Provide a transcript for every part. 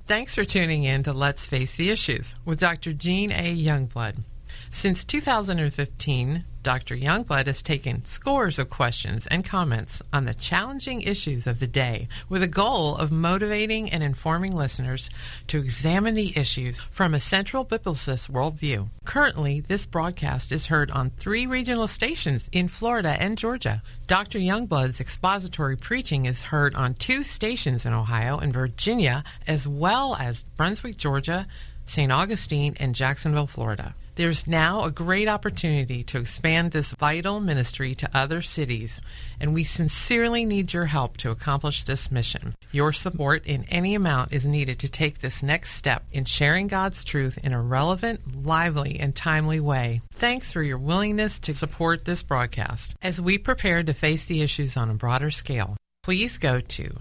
Thanks for tuning in to Let's Face the Issues with Dr. Jean A. Youngblood. Since 2015, Dr. Youngblood has taken scores of questions and comments on the challenging issues of the day with a goal of motivating and informing listeners to examine the issues from a central biblicist worldview. Currently, this broadcast is heard on 3 regional stations in Florida and Georgia. Dr. Youngblood's expository preaching is heard on 2 stations in Ohio and Virginia, as well as Brunswick, Georgia, St. Augustine, and Jacksonville, Florida. There's now a great opportunity to expand this vital ministry to other cities, and we sincerely need your help to accomplish this mission. Your support in any amount is needed to take this next step in sharing God's truth in a relevant, lively, and timely way. Thanks for your willingness to support this broadcast as we prepare to face the issues on a broader scale. Please go to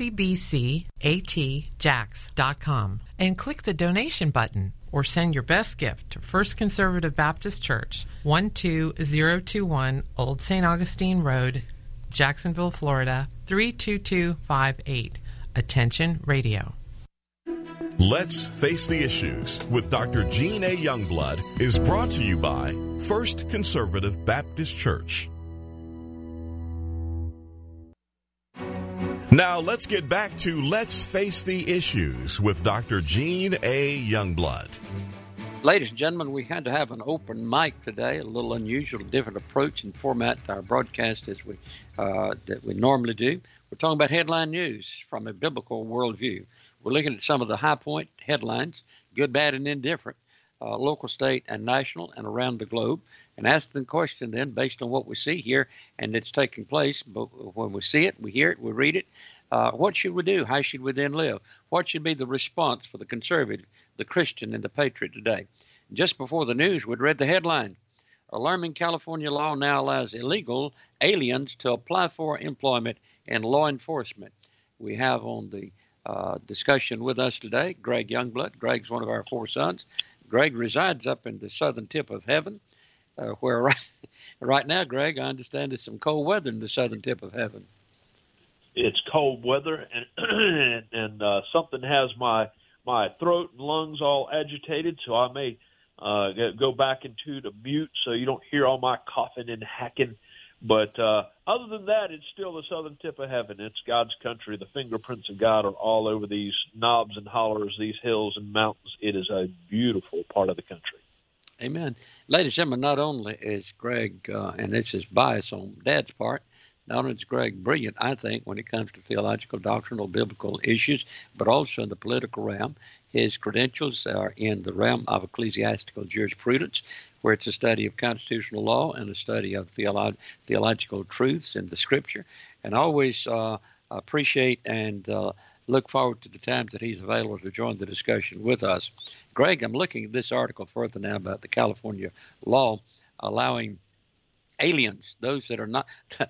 fcbcatjax.com and click the donation button, or send your best gift to First Conservative Baptist Church, 12021 Old St. Augustine Road, Jacksonville, Florida, 32258. Attention Radio. Let's Face the Issues with Dr. Jean A. Youngblood is brought to you by First Conservative Baptist Church. Now let's get back to Let's Face the Issues with Dr. Jean A. Youngblood. Ladies and gentlemen, we had to have an open mic today, a little unusual, different approach and format to our broadcast as that we normally do. We're talking about headline news from a biblical worldview. We're looking at some of the high point headlines, good, bad, and indifferent, local, state, and national, and around the globe, and ask the question then based on what we see here and it's taking place. But when we see it, we hear it, we read it, what should we do? How should we then live? What should be the response for the conservative, the Christian, and the patriot today? Just before the news, we'd read the headline. Alarming California law now allows illegal aliens to apply for employment in law enforcement. We have on the discussion with us today Greg Youngblood. Greg's one of our 4 sons. Greg resides up in the southern tip of heaven, where right now, Greg, I understand there's some cold weather in the southern tip of heaven. It's cold weather, and something has my throat and lungs all agitated, so I may go back into the mute so you don't hear all my coughing and hacking. But other than that, it's still the southern tip of heaven. It's God's country. The fingerprints of God are all over these knobs and hollers, these hills and mountains. It is a beautiful part of the country. Amen. Ladies and gentlemen, not only is Greg, and this is bias on Dad's part, not only is Greg brilliant, I think, when it comes to theological, doctrinal, biblical issues, but also in the political realm. His credentials are in the realm of ecclesiastical jurisprudence, where it's a study of constitutional law and a study of theological truths in the Scripture. And I always appreciate and look forward to the time that he's available to join the discussion with us. Greg, I'm looking at this article further now about the California law allowing aliens, those that are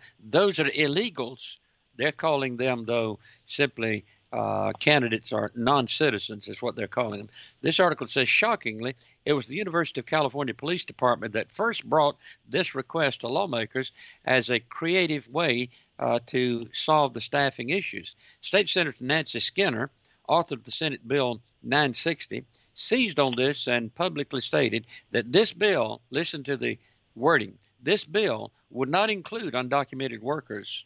illegals. They're calling them, though, simply candidates or non-citizens is what they're calling them. This article says, shockingly, it was the University of California Police Department that first brought this request to lawmakers as a creative way to solve the staffing issues. State Senator Nancy Skinner, author of the Senate Bill 960, seized on this and publicly stated that this bill, listen to the wording, this bill would not include undocumented workers,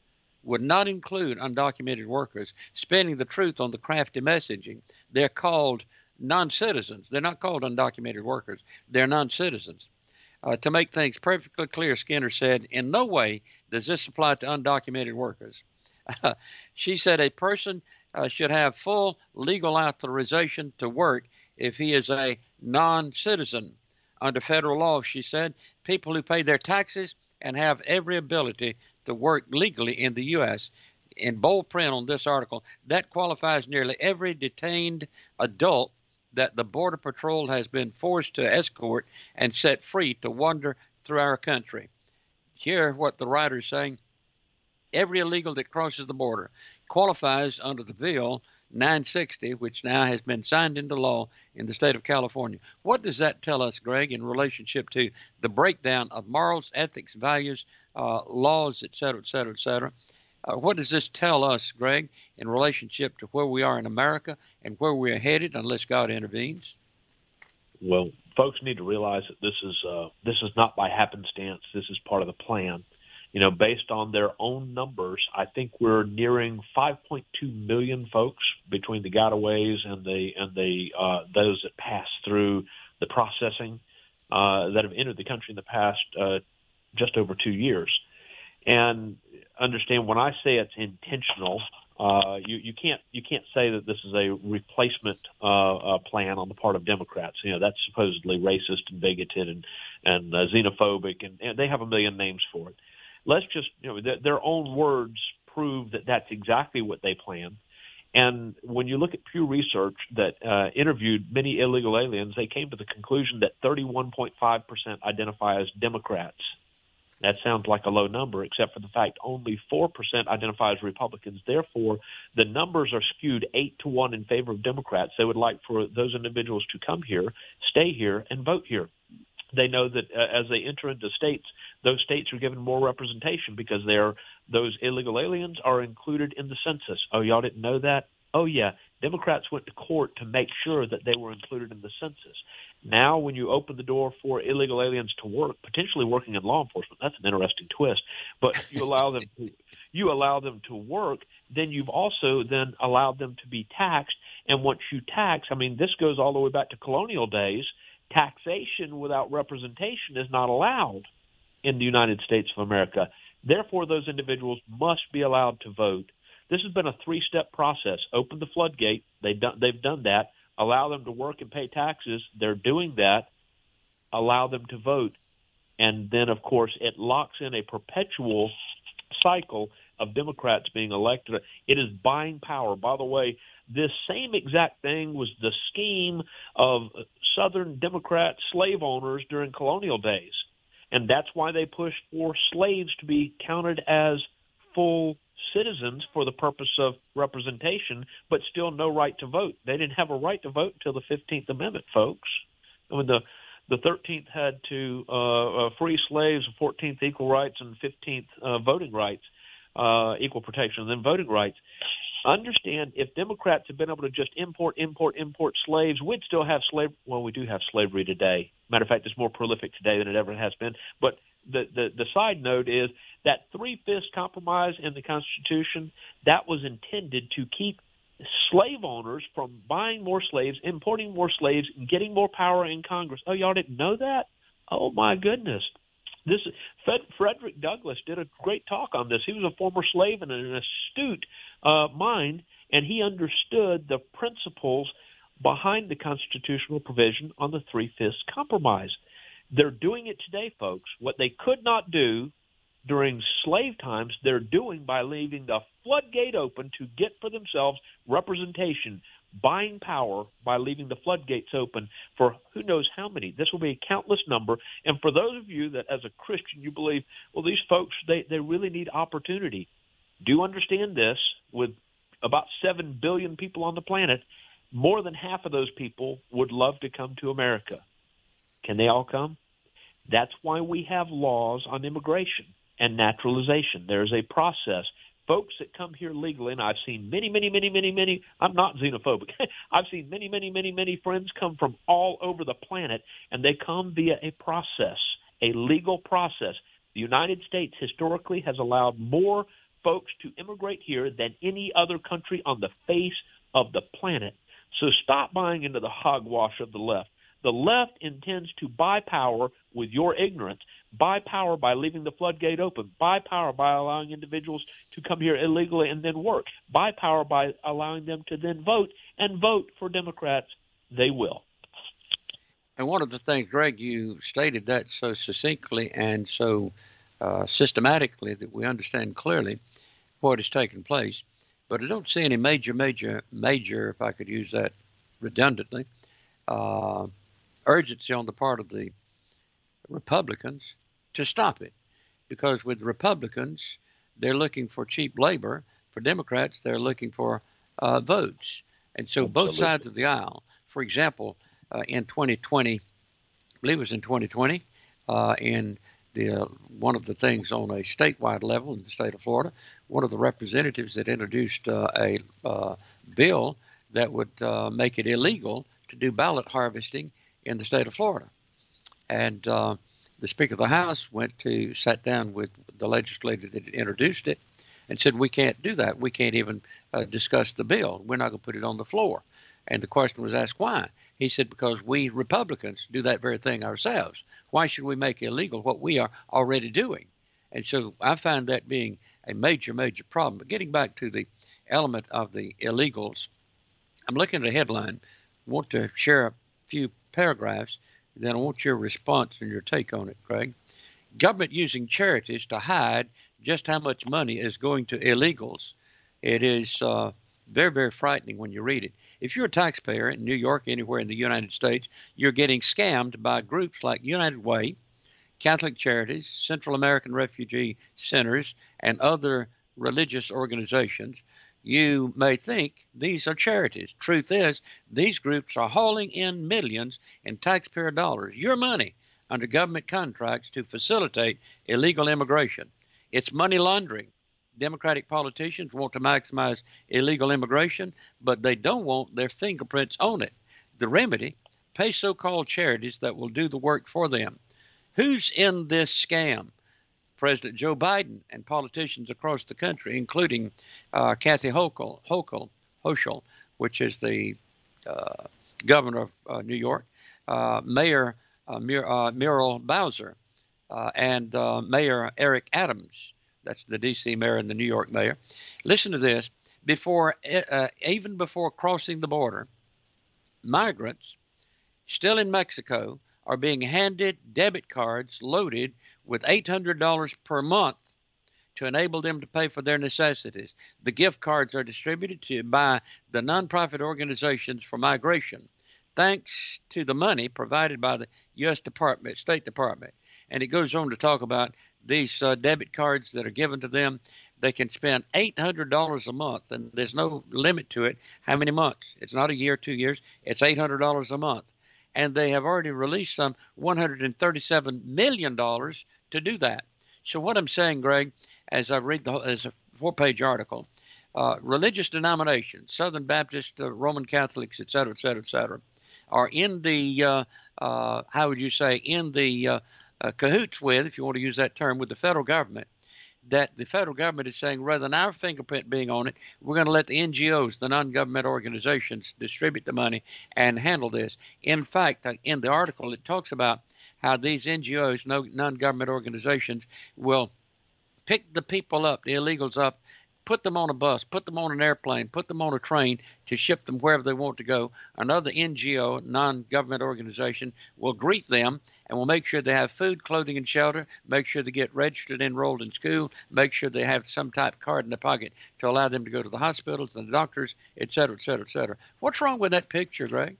spinning the truth on the crafty messaging. They're called non-citizens. They're not called undocumented workers. They're non-citizens. To make things perfectly clear, Skinner said, in no way does this apply to undocumented workers. She said a person should have full legal authorization to work if he is a non-citizen. Under federal law, she said, people who pay their taxes and have every ability to work legally in the U.S. In bold print on this article, that qualifies nearly every detained adult that the Border Patrol has been forced to escort and set free to wander through our country. Hear what the writer is saying. Every illegal that crosses the border qualifies under the bill 960, which now has been signed into law in the state of California. What does that tell us, Greg, in relationship to the breakdown of morals, ethics, values, laws, et cetera, et cetera, et cetera? What does this tell us, Greg, in relationship to where we are in America and where we are headed unless God intervenes? Well, folks need to realize that this is not by happenstance. This is part of the plan. Based on their own numbers, I think we're nearing 5.2 million folks between the gotaways and those that pass through the processing that have entered the country in the past just over 2 years. And understand, when I say it's intentional, you can't say that this is a replacement plan on the part of Democrats. That's supposedly racist and bigoted and xenophobic, and they have a million names for it. Let's just, their own words prove that that's exactly what they planned. And when you look at Pew Research that interviewed many illegal aliens, they came to the conclusion that 31.5% identify as Democrats. That sounds like a low number, except for the fact only 4% identify as Republicans. Therefore, the numbers are skewed 8-1 in favor of Democrats. They would like for those individuals to come here, stay here, and vote here. They know that as they enter into states, those states are given more representation because those illegal aliens are included in the census. Oh, y'all didn't know that? Oh, yeah. Democrats went to court to make sure that they were included in the census. Now, when you open the door for illegal aliens to work, potentially working in law enforcement, that's an interesting twist. But you allow them to work, then you've also then allowed them to be taxed. And once you tax, this goes all the way back to colonial days. Taxation without representation is not allowed in the United States of America. Therefore, those individuals must be allowed to vote. This has been a 3-step process. Open the floodgate. They've done that. Allow them to work and pay taxes. They're doing that. Allow them to vote. And then, of course, it locks in a perpetual cycle of Democrats being elected. It is buying power. By the way, this same exact thing was the scheme of Southern Democrat slave owners during colonial days. And that's why they pushed for slaves to be counted as full citizens for the purpose of representation, but still no right to vote. They didn't have a right to vote until the 15th Amendment, folks. The 13th had to free slaves, the 14th equal rights, and 15th voting rights, equal protection, and then voting rights. Understand, if Democrats had been able to just import slaves, we'd still have slavery. Well, we do have slavery today. Matter of fact, it's more prolific today than it ever has been. But the side note is that 3/5 compromise in the Constitution, that was intended to keep slave owners from buying more slaves, importing more slaves, and getting more power in Congress. Oh, y'all didn't know that? Oh, my goodness. Frederick Douglass did a great talk on this. He was a former slave and an astute mind, and he understood the principles behind the constitutional provision on the 3/5 compromise. They're doing it today, folks. What they could not do during slave times, they're doing by leaving the floodgate open to get for themselves representation, buying power by leaving the floodgates open for who knows how many. This will be a countless number. And for those of you that as a Christian you believe, well, these folks, they really need opportunity. Do understand this, with about 7 billion people on the planet, more than half of those people would love to come to America. Can they all come? That's why we have laws on immigration and naturalization. There's a process. Folks that come here legally, and I've seen many, I'm not xenophobic. I've seen many friends come from all over the planet, and they come via a process, a legal process. The United States historically has allowed more folks to immigrate here than any other country on the face of the planet. So stop buying into the hogwash of the left. The left intends to buy power with your ignorance, buy power by leaving the floodgate open, buy power by allowing individuals to come here illegally and then work, buy power by allowing them to then vote, and vote for Democrats. They will. And one of the things, Greg, you stated that so succinctly and so systematically that we understand clearly what is taking place. But I don't see any major, if I could use that redundantly, urgency on the part of the Republicans to stop it. Because with the Republicans, they're looking for cheap labor. For Democrats, they're looking for votes. And so both sides of the aisle, for example, in 2020, I believe it was in 2020, in one of the things on a statewide level in the state of Florida one of the representatives that introduced a bill that would make it illegal to do ballot harvesting in the state of Florida. And the Speaker of the House sat down with the legislator that introduced it and said, we can't do that. We can't even discuss the bill. We're not going to put it on the floor. And the question was asked, why? He said, because we Republicans do that very thing ourselves. Why should we make illegal what we are already doing? And so I find that being a major, major problem. But getting back to the element of the illegals, I'm looking at a headline. I want to share a few paragraphs. Then I want your response and your take on it, Craig. Government using charities to hide just how much money is going to illegals. It is very, very frightening when you read it. If you're a taxpayer in New York, anywhere in the United States, you're getting scammed by groups like United Way, Catholic Charities, Central American Refugee Centers, and other religious organizations. You may think these are charities. Truth is, these groups are hauling in millions in taxpayer dollars, your money, under government contracts to facilitate illegal immigration. It's money laundering. Democratic politicians want to maximize illegal immigration, but they don't want their fingerprints on it. The remedy, pay so-called charities that will do the work for them. Who's in this scam? President Joe Biden and politicians across the country, including Kathy Hochul, which is the governor of New York, Mayor Muriel Bowser, and Mayor Eric Adams. That's the D.C. mayor and the New York mayor. Listen to this. Even before crossing the border, migrants still in Mexico are being handed debit cards loaded with $800 per month to enable them to pay for their necessities. The gift cards are distributed by the nonprofit organizations for migration, thanks to the money provided by the U.S. State Department. And it goes on to talk about these debit cards that are given to them. They can spend $800 a month, and there's no limit to it. How many months? It's not a year, 2 years. It's $800 a month. And they have already released some $137 million to do that. So what I'm saying, Greg, as I read as a 4-page article, religious denominations, Southern Baptist, Roman Catholics, et cetera, are in the, how would you say, in the cahoots with, if you want to use that term, with the federal government, that the federal government is saying rather than our fingerprint being on it, we're going to let the NGOs, the non-government organizations, distribute the money and handle this. In fact, in the article, it talks about how these NGOs, non-government organizations, will pick the people up, the illegals up, put them on a bus, put them on an airplane, put them on a train to ship them wherever they want to go. Another NGO, non-government organization, will greet them and will make sure they have food, clothing, and shelter, make sure they get registered, enrolled in school, make sure they have some type of card in their pocket to allow them to go to the hospitals and the doctors, et cetera, et cetera, et cetera. What's wrong with that picture, Greg?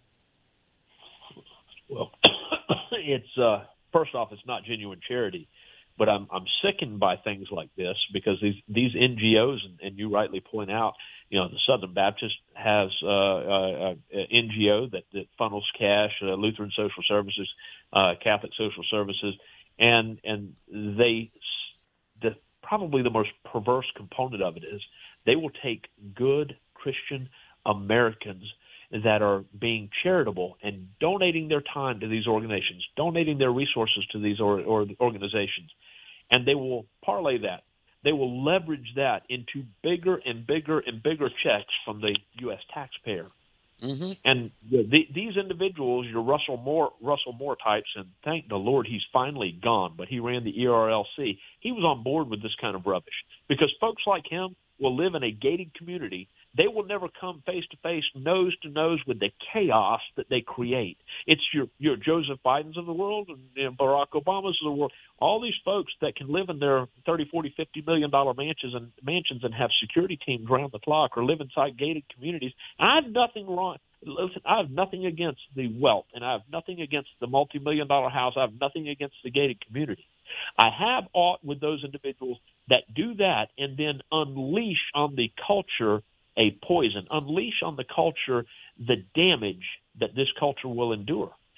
Well, it's first off, it's not genuine charity. But I'm sickened by things like this because these NGOs, and you rightly point out, the Southern Baptist has an NGO that funnels cash, Lutheran Social Services, Catholic Social Services, and probably the most perverse component of it is they will take good Christian Americans that are being charitable and donating their time to these organizations, donating their resources to these organizations, and they will parlay that. They will leverage that into bigger and bigger and bigger checks from the U.S. taxpayer. Mm-hmm. And these individuals, your Russell Moore types, and thank the Lord he's finally gone, but he ran the ERLC. He was on board with this kind of rubbish because folks like him will live in a gated community. They will never come face-to-face, nose-to-nose with the chaos that they create. It's your Joseph Bidens of the world and Barack Obama's of the world. All these folks that can live in their $30, $40, $50 million mansions and have security teams around the clock or live inside gated communities. I have nothing wrong. Listen, I have nothing against the wealth, and I have nothing against the multi-million-dollar house. I have nothing against the gated community. I have aught with those individuals that do that and then unleash on the culture a poison, unleash on the culture the damage that this culture will endure.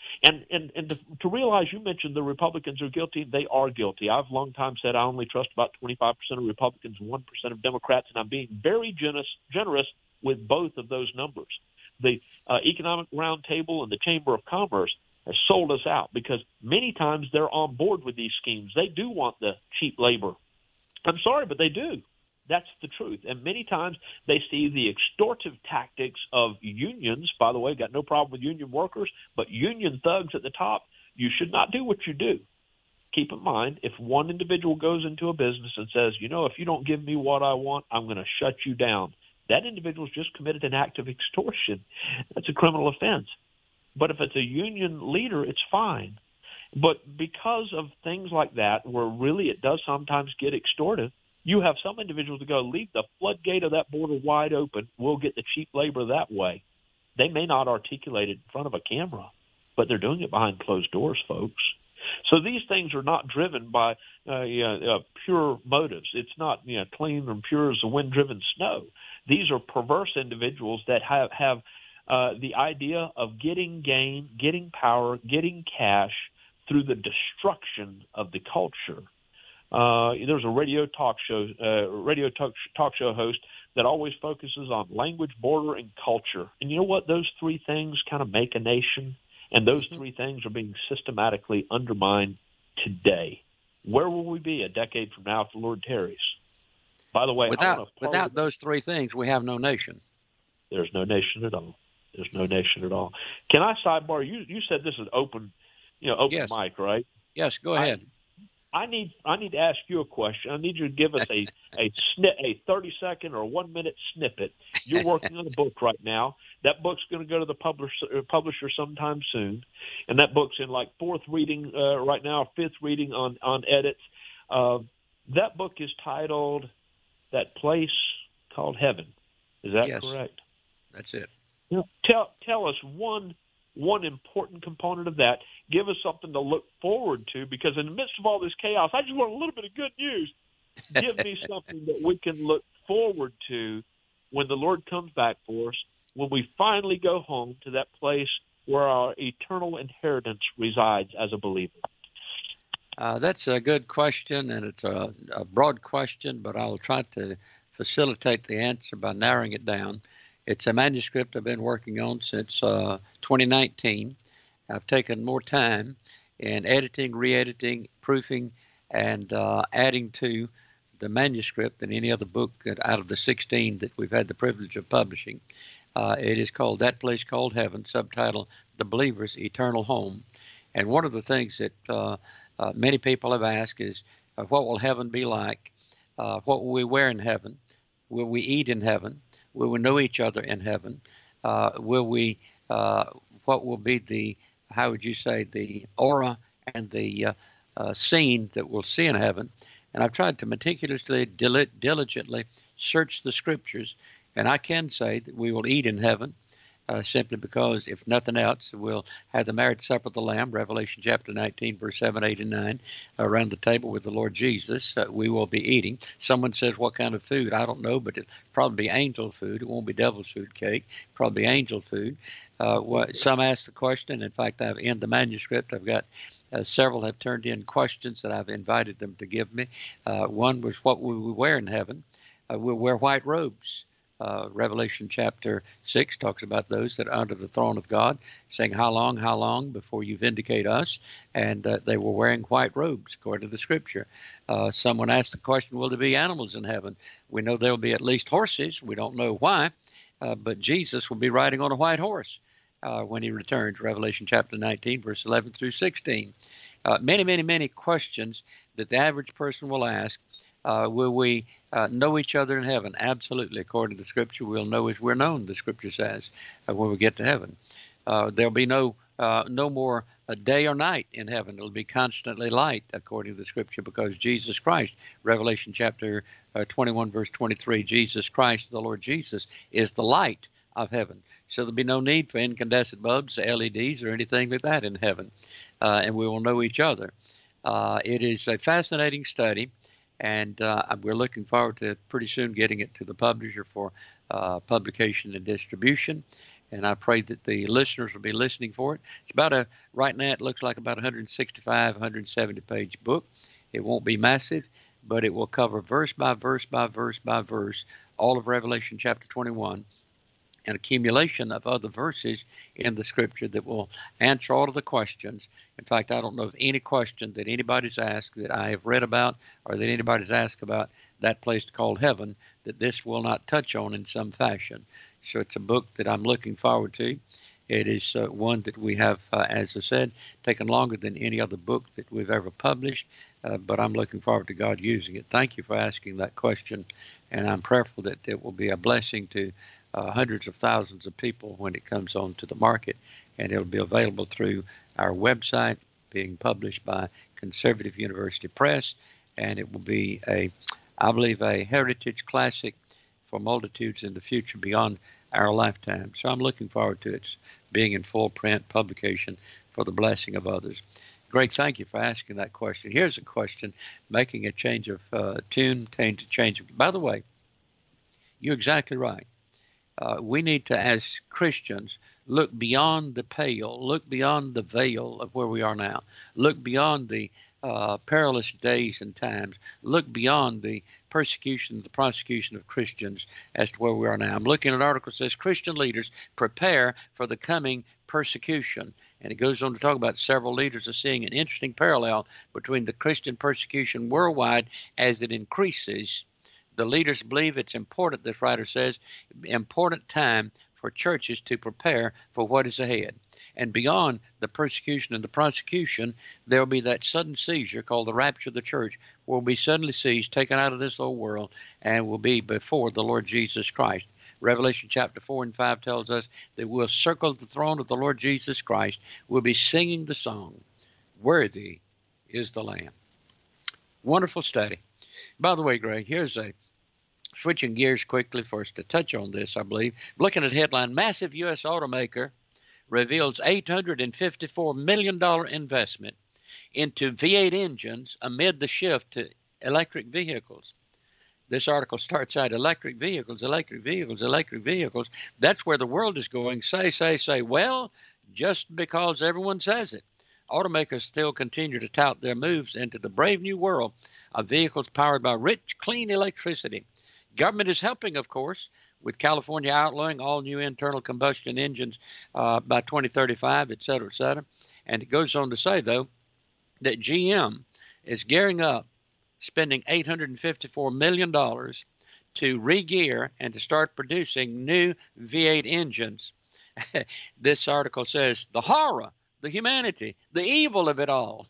And to realize, you mentioned the Republicans are guilty. They are guilty. I've long time said I only trust about 25% of Republicans, 1% of Democrats, and I'm being very generous with both of those numbers. The Economic Roundtable and the Chamber of Commerce has sold us out because many times they're on board with these schemes. They do want the cheap labor. I'm sorry, but they do. That's the truth. And many times they see the extortive tactics of unions. By the way, got no problem with union workers, but union thugs at the top, you should not do what you do. Keep in mind, if one individual goes into a business and says, if you don't give me what I want, I'm going to shut you down, that individual's just committed an act of extortion. That's a criminal offense. But if it's a union leader, it's fine. But because of things like that, where really it does sometimes get extortive, you have some individuals that go, leave the floodgate of that border wide open. We'll get the cheap labor that way. They may not articulate it in front of a camera, but they're doing it behind closed doors, folks. So these things are not driven by pure motives. It's not clean and pure as the wind-driven snow. These are perverse individuals that have the idea of getting gain, getting power, getting cash through the destruction of the culture. There's a radio talk show host that always focuses on language, border, and culture. And you know what? Those three things kind of make a nation, and those three things are being systematically undermined today. Where will we be a decade from now if the Lord tarries? By the way, without those three things, we have no nation. There's no nation at all. There's no nation at all. Can I sidebar? You said this is open yes. mic, right? Yes, go ahead. I need to ask you a question. I need you to give us a 30-second or 1-minute snippet. You're working on a book right now. That book's going to go to the publisher sometime soon, and that book's in like fourth reading right now, fifth reading on edits. That book is titled "That Place Called Heaven." Is that correct? That's it. Tell us one important component of that. Give us something to look forward to, because in the midst of all this chaos, I just want a little bit of good news. Give me something that we can look forward to when the Lord comes back for us, when we finally go home to that place where our eternal inheritance resides as a believer. That's a good question, and it's a broad question, but I'll try to facilitate the answer by narrowing it down. It's a manuscript I've been working on since 2019. I've taken more time in editing, re-editing, proofing, and adding to the manuscript than any other book out of the 16 that we've had the privilege of publishing. It is called That Place Called Heaven, subtitle The Believer's Eternal Home. And one of the things that many people have asked is, what will heaven be like? What will we wear in heaven? Will we eat in heaven? Will we know each other in heaven? What will be the, how would you say, the aura and the scene that we'll see in heaven? And I've tried to meticulously, diligently search the scriptures, and I can say that we will eat in heaven, simply because, if nothing else, we'll have the marriage supper of the Lamb, Revelation chapter 19, verse 7, 8, and 9, around the table with the Lord Jesus. We will be eating. Someone says, what kind of food? I don't know, but it'll probably be angel food. It won't be devil's food cake, probably angel food. Some ask the question. In fact, in the manuscript, I've got several have turned in questions that I've invited them to give me. One was, what will we wear in heaven? We'll wear white robes. Revelation chapter 6 talks about those that are under the throne of God, saying, how long before you vindicate us? And they were wearing white robes, according to the scripture. Someone asked the question, will there be animals in heaven? We know there will be at least horses. We don't know why, but Jesus will be riding on a white horse when he returns, Revelation chapter 19, verse 11 through 16. Many questions that the average person will ask. Will we know each other in heaven? Absolutely. According to the scripture, we'll know as we're known, the scripture says, when we get to heaven. There'll be no more day or night in heaven. It'll be constantly light, according to the scripture, because Jesus Christ, Revelation chapter 21, verse 23, Jesus Christ, the Lord Jesus, is the light of heaven. So there'll be no need for incandescent bulbs, LEDs, or anything like that in heaven. And we will know each other. It is a fascinating study. And we're looking forward to pretty soon getting it to the publisher for publication and distribution. and I pray that the listeners will be listening for it. It's about right now it looks like about 165, 170-page book. It won't be massive, but it will cover verse by verse by verse by verse all of Revelation chapter 21, an accumulation of other verses in the Scripture that will answer all of the questions. In fact, I don't know of any question that anybody's asked that I have read about or that anybody's asked about that place called heaven that this will not touch on in some fashion. So it's a book that I'm looking forward to. It is one that we have, as I said, taken longer than any other book that we've ever published, but I'm looking forward to God using it. Thank you for asking that question, and I'm prayerful that it will be a blessing to hundreds of thousands of people when it comes on to the market, and it'll be available through our website, being published by Conservative University Press, and it will be I believe, a heritage classic for multitudes in the future beyond our lifetime. So I'm looking forward to its being in full print publication for the blessing of others. Greg, thank you for asking that question. Here's a question, making a change of tune, change of. By the way, you're exactly right. We need to, as Christians, look beyond the pale, look beyond the veil of where we are now, look beyond the perilous days and times, look beyond the persecution, the prosecution of Christians as to where we are now. I'm looking at an article that says Christian leaders prepare for the coming persecution. And it goes on to talk about several leaders are seeing an interesting parallel between the Christian persecution worldwide as it increases. The leaders believe it's important, this writer says, important time for churches to prepare for what is ahead. And beyond the persecution and the prosecution, there will be that sudden seizure called the rapture of the church, where we'll be suddenly seized, taken out of this old world, and will be before the Lord Jesus Christ. Revelation chapter 4 and 5 tells us that we'll circle the throne of the Lord Jesus Christ. We'll be singing the song, "Worthy is the Lamb." Wonderful study. By the way, Greg, here's switching gears quickly for us to touch on this, I believe. Looking at headline, massive U.S. automaker reveals $854 million investment into V8 engines amid the shift to electric vehicles. This article starts out, electric vehicles, electric vehicles, electric vehicles. That's where the world is going. Say. Well, just because everyone says it. Automakers still continue to tout their moves into the brave new world of vehicles powered by rich, clean electricity. Government is helping, of course, with California outlawing all new internal combustion engines by 2035, et cetera, et cetera. And it goes on to say, though, that GM is gearing up, spending $854 million to re-gear and to start producing new V8 engines. This article says, the horror, the humanity, the evil of it all.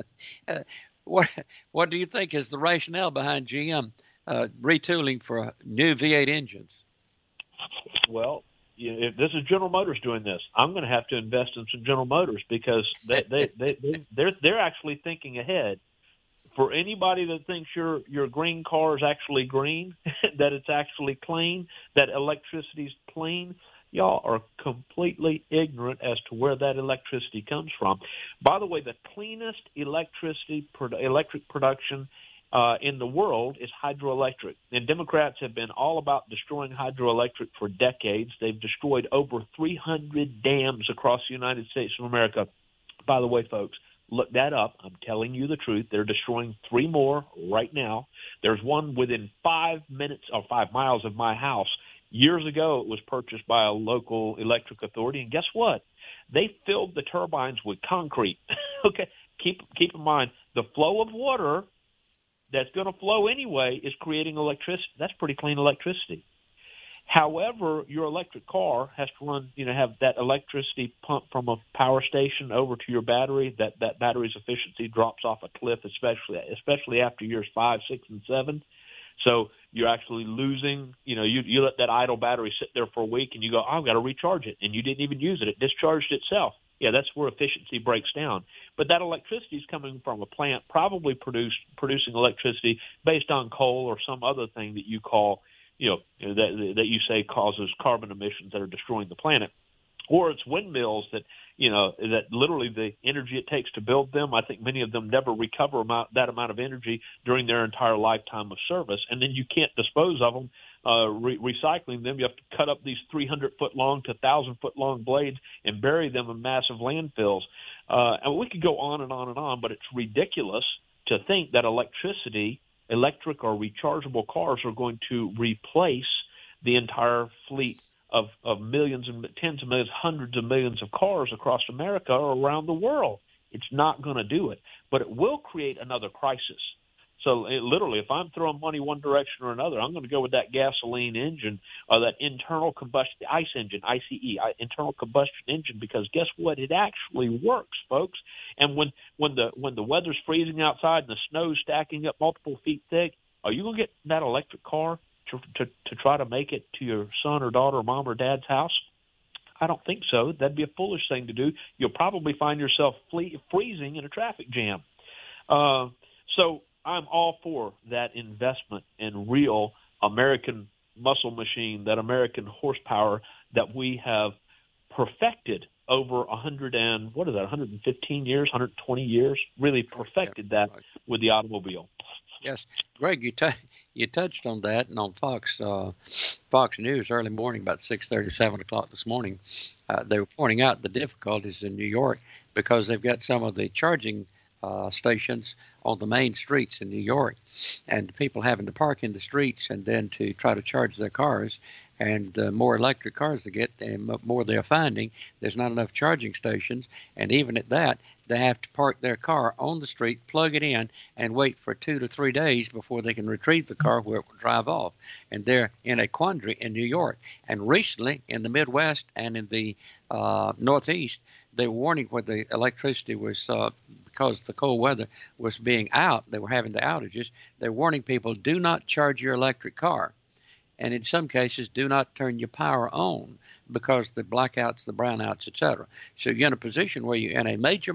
What do you think is the rationale behind GM retooling for new V8 engines? Well, if this is General Motors doing this, I'm going to have to invest in some General Motors because they're actually thinking ahead. For anybody that thinks your green car is actually green, that it's actually clean, that electricity's clean, y'all are completely ignorant as to where that electricity comes from. By the way, the cleanest electric production in the world is hydroelectric. And Democrats have been all about destroying hydroelectric for decades. They've destroyed over 300 dams across the United States of America. By the way, folks, look that up. I'm telling you the truth. They're destroying 3 more right now. There's one within 5 minutes or 5 miles of my house. Years ago, it was purchased by a local electric authority. And guess what? They filled the turbines with concrete. Okay, keep in mind, the flow of water that's going to flow anyway is creating electricity. That's pretty clean electricity. However, your electric car has to run, have that electricity pumped from a power station over to your battery. That battery's efficiency drops off a cliff, especially after years 5, 6, and 7. So you're actually losing, you let that idle battery sit there for a week and you go, I've got to recharge it. And you didn't even use it. It discharged itself. Yeah, that's where efficiency breaks down. But that electricity is coming from a plant probably producing electricity based on coal or some other thing that you call, that you say causes carbon emissions that are destroying the planet. Or it's windmills that literally the energy it takes to build them, I think many of them never recover that amount of energy during their entire lifetime of service. And then you can't dispose of them recycling them. You have to cut up these 300-foot-long to 1,000-foot-long blades and bury them in massive landfills. And we could go on and on and on, but it's ridiculous to think that electric or rechargeable cars are going to replace the entire fleet of millions and tens of millions, hundreds of millions of cars across America or around the world. It's not going to do it, but it will create another crisis. So literally, if I'm throwing money one direction or another, I'm going to go with that gasoline engine or that internal combustion, ICE engine, ICE, internal combustion engine, because guess what? It actually works, folks. And when the weather's freezing outside and the snow's stacking up multiple feet thick, are you going to get that electric car to try to make it to your son or daughter or mom or dad's house? I don't think so. That'd be a foolish thing to do. You'll probably find yourself freezing in a traffic jam. So I'm all for that investment in real American muscle machine, that American horsepower that we have perfected over 115 years, 120 years, really perfected that with the automobile. Yes, Greg, you touched on that, and on Fox News early morning, about 6:30, 7 o'clock this morning, they were pointing out the difficulties in New York because they've got some of the charging stations on the main streets in New York, and people having to park in the streets and then to try to charge their cars. And the more electric cars they get, the more they're finding there's not enough charging stations. And even at that, they have to park their car on the street, plug it in, and wait for 2 to 3 days before they can retrieve the car where it will drive off. And they're in a quandary in New York. And recently, in the Midwest and in the Northeast, they were warning where the electricity was, because the cold weather was being out, they were having the outages. They're warning people, do not charge your electric car. And in some cases, do not turn your power on because the blackouts, the brownouts, etc. So you're in a position where you're in a major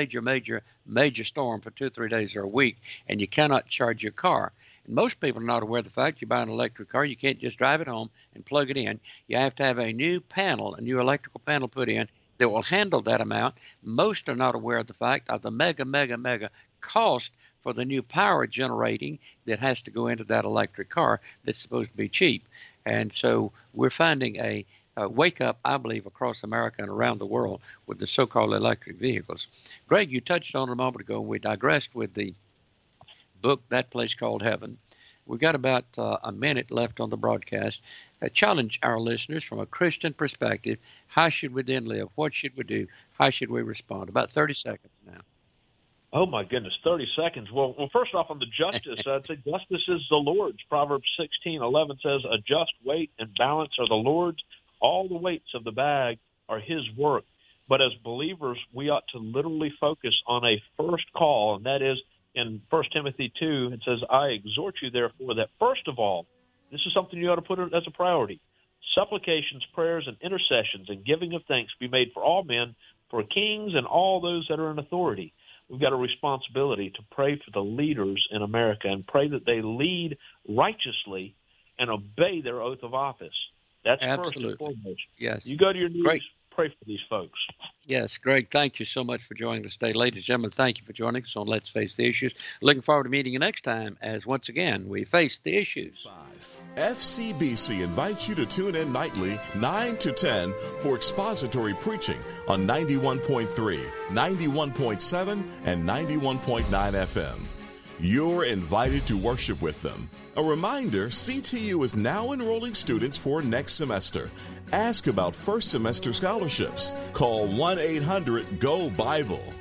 storm for 2 or 3 days or a week, and you cannot charge your car. And most people are not aware of the fact you buy an electric car, you can't just drive it home and plug it in. You have to have a new electrical panel put in that will handle that amount. Most are not aware of the fact of the mega cost for the new power generating that has to go into that electric car that's supposed to be cheap. And so we're finding a wake up, I believe, across America and around the world with the so-called electric vehicles. Greg, you touched on it a moment ago, and we digressed with the book, That Place Called Heaven. We've got about a minute left on the broadcast. Challenge our listeners from a Christian perspective. How should we then live? What should we do? How should we respond? About 30 seconds now. Oh, my goodness, 30 seconds. Well, first off, on the justice, I'd say justice is the Lord's. Proverbs 16:11 says, a just weight and balance are the Lord's. All the weights of the bag are his work. But as believers, we ought to literally focus on a first call, and that is in 1 Timothy 2, it says, I exhort you, therefore, that first of all, this is something you ought to put as a priority, supplications, prayers, and intercessions and giving of thanks be made for all men, for kings and all those that are in authority. We've got a responsibility to pray for the leaders in America and pray that they lead righteously and obey their oath of office. That's absolutely first and foremost. Yes. You go to your knees, Great. Pray for these folks. Yes, Greg, thank you so much for joining us today. Ladies and gentlemen, thank you for joining us on Let's Face the Issues. Looking forward to meeting you next time as, once again, we face the issues. FCBC invites you to tune in nightly, 9 to 10, for expository preaching on 91.3, 91.7, and 91.9 FM. You're invited to worship with them. A reminder, CTU is now enrolling students for next semester. Ask about first semester scholarships. Call 1-800-GO-BIBLE.